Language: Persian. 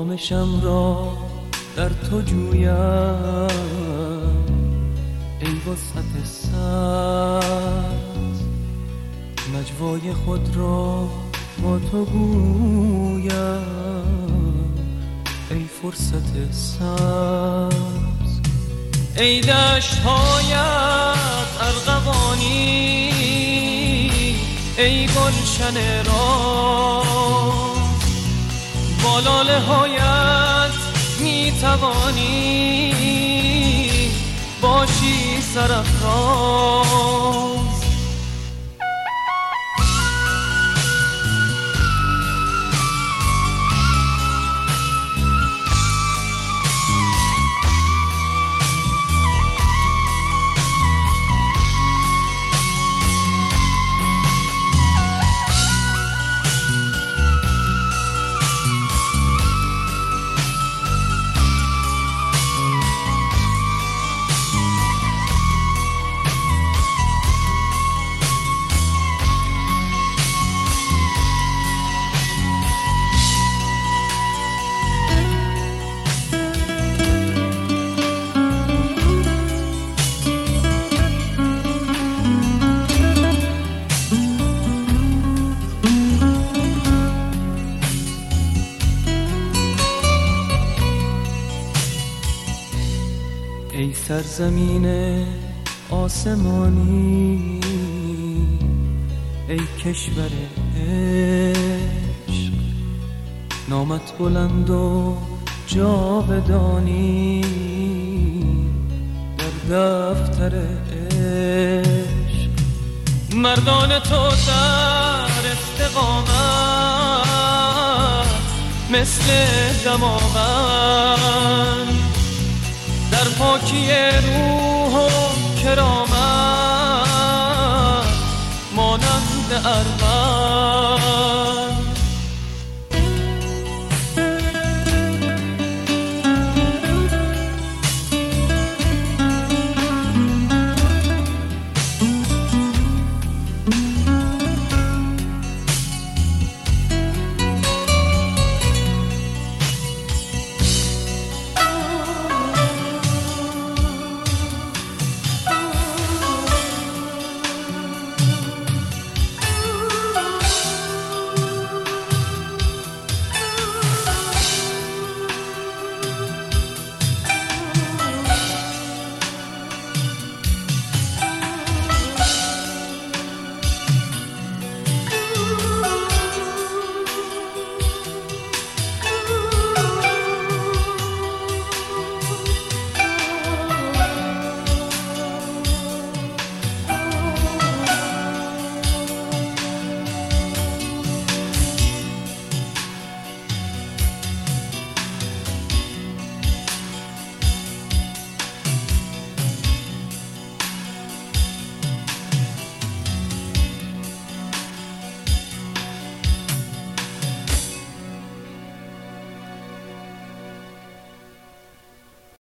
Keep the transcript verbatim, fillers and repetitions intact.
آرامشم را در تو جویم، ای وسعت سبز نجوای خود را با تو گویم، ای فرصت سبز. ای دشت هایت ارغوانی، ای گلشن راز، با لاله هایت می توانی باشی سرافراز. ای سرزمین آسمانی، ای کشور عشق، نامت بلند و جاودانی در دفتر عشق. مردان تو در استقامت مثل دماوند، در پاکی روح و کرامت مانند ارغوان.